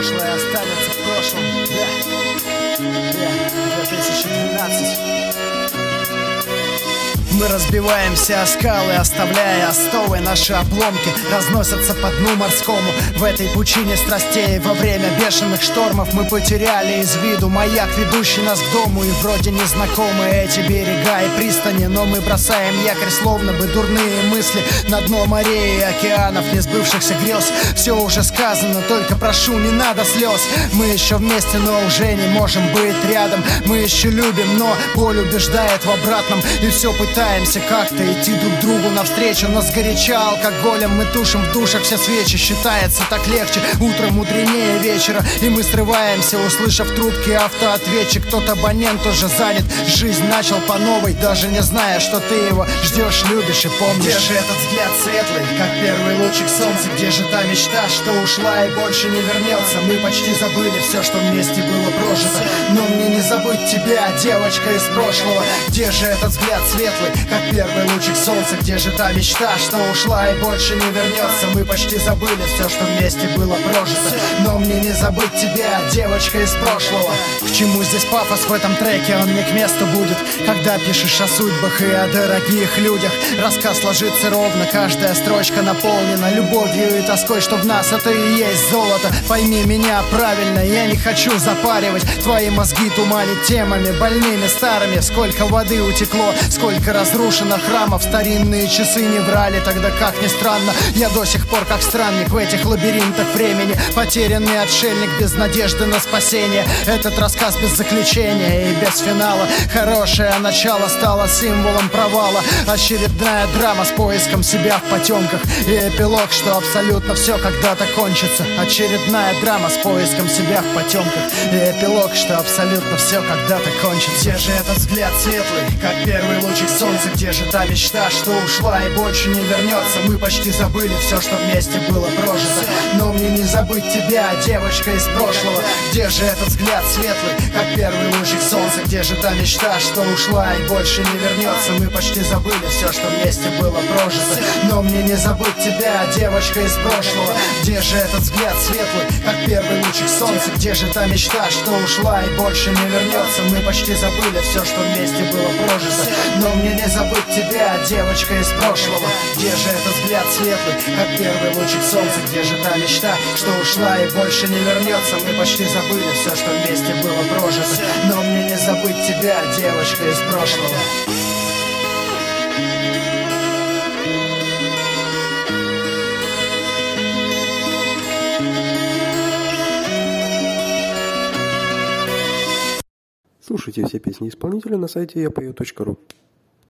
прошлое останется в прошлом. Да, 2012. Мы разбиваемся о скалы, оставляя остовы. Наши обломки разносятся по дну морскому. В этой пучине страстей во время бешеных штормов мы потеряли из виду маяк, ведущий нас к дому. И вроде незнакомые эти берега и пристани, но мы бросаем якорь, словно бы дурные мысли на дно морей и океанов несбывшихся грез. Все уже сказано, только прошу, не надо слез. Мы еще вместе, но уже не можем быть рядом. Мы еще любим, но боль убеждает в обратном. И все пытаемся как-то идти друг другу навстречу, но сгоряча алкоголем мы тушим в душах все свечи. Считается так легче, утром мудренее вечера. И мы срываемся, услышав трубки автоответчик. Тот абонент уже занят, жизнь начал по новой, даже не зная, что ты его ждешь, любишь и помнишь. Где же этот взгляд светлый, как первый лучик солнца? Где же та мечта, что ушла и больше не вернется? Мы почти забыли все, что вместе было прожито, но мне не забыть тебя, девочка из прошлого. Где же этот взгляд светлый, как первый лучик солнца? Где же та мечта, что ушла и больше не вернется? Мы почти забыли все, что вместе было прожито, но мне не забыть тебя, девочка из прошлого. К чему здесь пафос в этом треке? Он не к месту будет, когда пишешь о судьбах и о дорогих людях. Рассказ ложится ровно, каждая строчка наполнена любовью и тоской, что в нас это и есть золото. Пойми меня правильно, я не хочу запаривать твои мозги, туманить темами больными старыми. Сколько воды утекло, сколько разрушено храмов, старинные часы не врали тогда, как ни странно. Я до сих пор как странник в этих лабиринтах времени, потерянный отшельник без надежды на спасение. Этот рассказ без заключения и без финала. Хорошее начало стало символом провала. Очередная драма с поиском себя в потемках и эпилог, что абсолютно все когда-то кончится. Очередная драма с поиском себя в потемках и эпилог, что абсолютно все когда-то кончится. Где же этот взгляд светлый, как первый лучик солнца? Где же та мечта, что ушла и больше не вернется? Мы почти забыли все, что вместе было прожито, но мне не забыть тебя, девочка из прошлого. Где же этот взгляд светлый, как первый лучик солнца? Где же та мечта, что ушла и больше не вернется? Мы почти забыли все, что вместе было прожито, но мне не забыть тебя, девочка из прошлого. Где же этот взгляд светлый, как первый лучик солнца? Где же та мечта, что ушла и больше не вернется? Мы почти забыли все, что вместе было прожито, но мне не забыть тебя, девочка из прошлого. Где же этот взгляд светлый, как первый лучик солнца? Где же та мечта, что ушла и больше не вернется? Мы почти забыли все, что вместе было прожито, но мне не забыть тебя, девочка из прошлого. Слушайте все песни исполнителя на сайте yapою.ru.